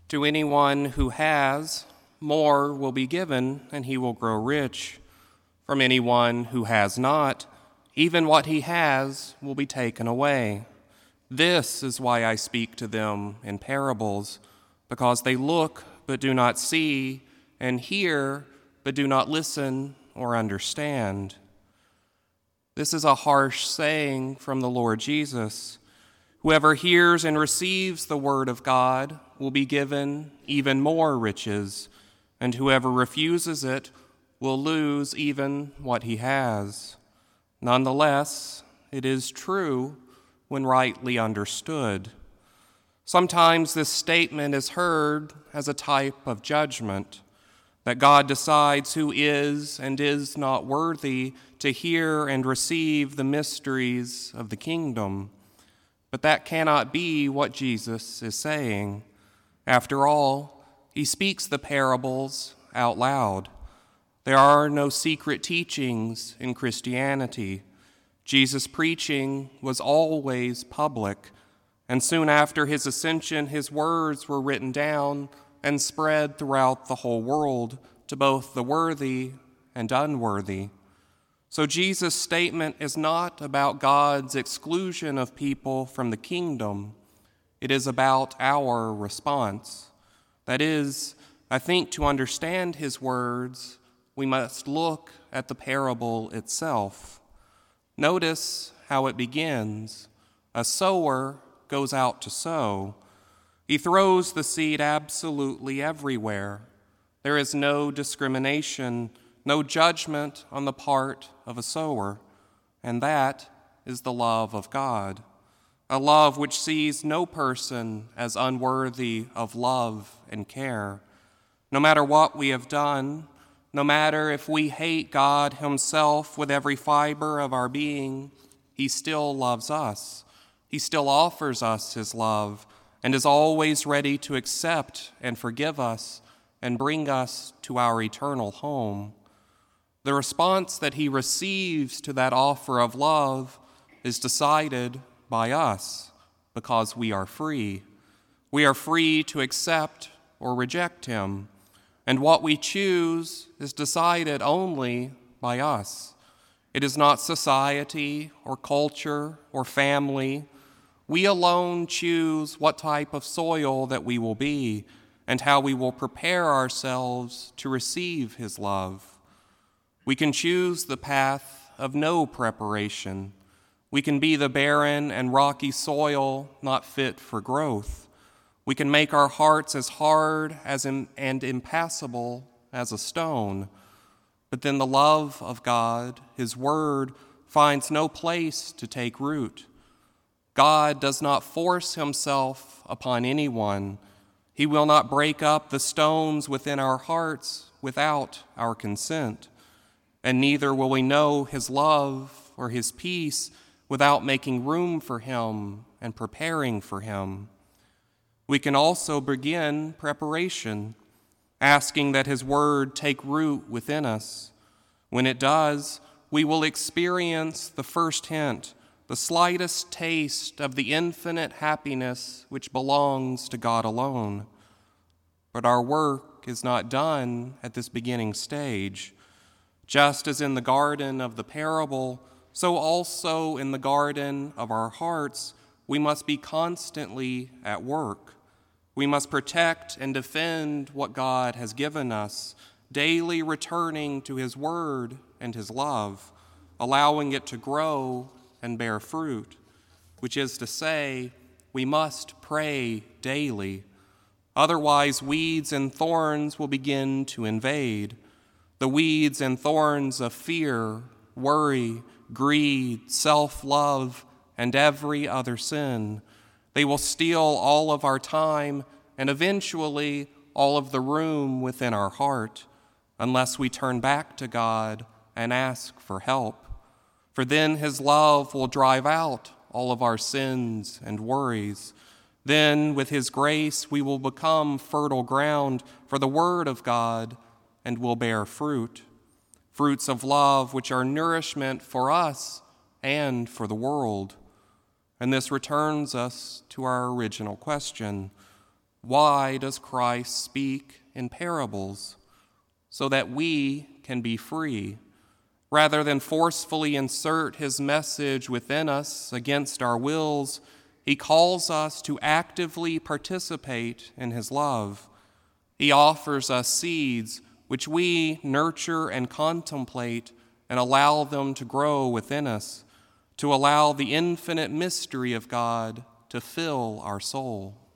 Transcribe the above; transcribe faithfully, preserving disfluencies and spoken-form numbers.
To anyone who has, more will be given, and he will grow rich. From anyone who has not, even what he has will be taken away. This is why I speak to them in parables, because they look but do not see, and hear but do not listen or understand. This is a harsh saying from the Lord Jesus. Whoever hears and receives the word of God will be given even more riches, and whoever refuses it will lose even what he has. Nonetheless, it is true when rightly understood. Sometimes this statement is heard as a type of judgment, that God decides who is and is not worthy to hear and receive the mysteries of the kingdom. But that cannot be what Jesus is saying. After all, he speaks the parables out loud. There are no secret teachings in Christianity. Jesus' preaching was always public, and soon after his ascension, his words were written down and spread throughout the whole world to both the worthy and unworthy. So Jesus' statement is not about God's exclusion of people from the kingdom. It is about our response. That is, I think to understand his words, we must look at the parable itself. Notice how it begins. A sower goes out to sow. He throws the seed absolutely everywhere. There is no discrimination, no judgment on the part of a sower, and that is the love of God, a love which sees no person as unworthy of love and care. No matter what we have done, no matter if we hate God himself with every fiber of our being, he still loves us. He still offers us his love and is always ready to accept and forgive us and bring us to our eternal home. The response that he receives to that offer of love is decided by us because we are free. We are free to accept or reject him, and what we choose is decided only by us. It is not society or culture or family. We alone choose what type of soil that we will be and how we will prepare ourselves to receive his love. We can choose the path of no preparation. We can be the barren and rocky soil not fit for growth. We can make our hearts as hard as in, and impassable as a stone. But then the love of God, his word, finds no place to take root. God does not force himself upon anyone. He will not break up the stones within our hearts without our consent. And neither will we know his love or his peace without making room for him and preparing for him. We can also begin preparation, asking that his word take root within us. When it does, we will experience the first hint, the slightest taste of the infinite happiness which belongs to God alone. But our work is not done at this beginning stage. Just as in the garden of the parable, so also in the garden of our hearts, we must be constantly at work. We must protect and defend what God has given us, daily returning to his word and his love, allowing it to grow and bear fruit, which is to say, we must pray daily. Otherwise, weeds and thorns will begin to invade. The weeds and thorns of fear, worry, greed, self-love, and every other sin. They will steal all of our time and eventually all of the room within our heart unless we turn back to God and ask for help. For then his love will drive out all of our sins and worries. Then, with his grace, we will become fertile ground for the word of God and will bear fruit, fruits of love which are nourishment for us and for the world. And this returns us to our original question. Why does Christ speak in parables? So that we can be free. Rather than forcefully insert his message within us against our wills, he calls us to actively participate in his love. He offers us seeds which we nurture and contemplate and allow them to grow within us, to allow the infinite mystery of God to fill our soul.